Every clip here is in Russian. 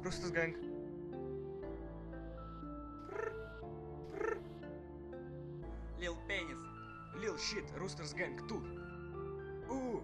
Рустас Гэнг. Лил Пенис. Лил Щит, Рустас Гэнг тут. У.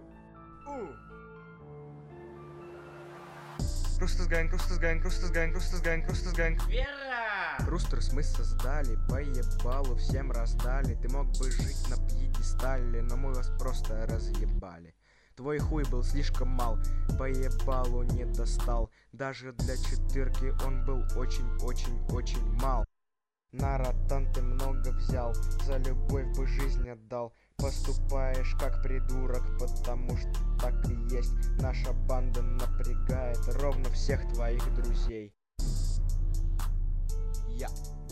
Рустас Гэнг, Рустас Гэнг, Рустас Гэнг, Рустас Гэнг, Рустас Гэнг. Вера! Рустерс мы создали, по ебалу всем раздали. Ты мог бы жить на пьедестале, но мы вас просто разъебали. Твой хуй был слишком мал, по ебалу не достал. Даже для четырки он был очень-очень-очень мал. На ротан ты много взял, за любовь бы жизнь отдал. Поступаешь как придурок, потому что так и есть. Наша банда напрягает ровно всех твоих друзей. Я.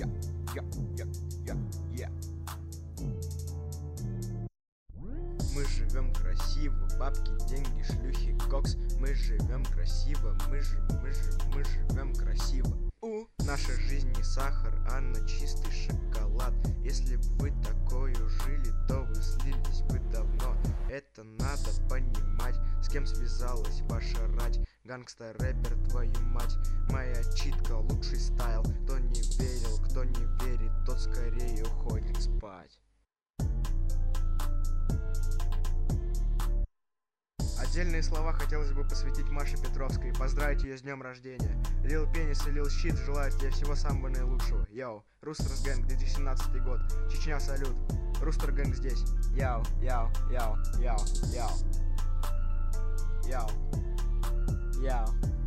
Мы живем красиво, бабки, деньги, шлюхи, кокс. Мы живем красиво, мы живем красиво. Наша жизнь не сахар, а на чистый шоколад. Если бы вы такою жили, то вы слились бы давно. Это надо понимать, с кем связалась ваша рать. Гангста-рэпер, твою мать. Моя читка, лучший стайл. Кто не верил, кто не верит, тот скорее уходит спать. Отдельные слова хотелось бы посвятить Маше Петровской и поздравить ее с днем рождения. Лил Пенис и Лил Щит желают тебе всего самого наилучшего. Йоу, Рустерс Гэнг, 2017 год. Чечня, салют. Рустер Гэнг здесь. Яу. Яу.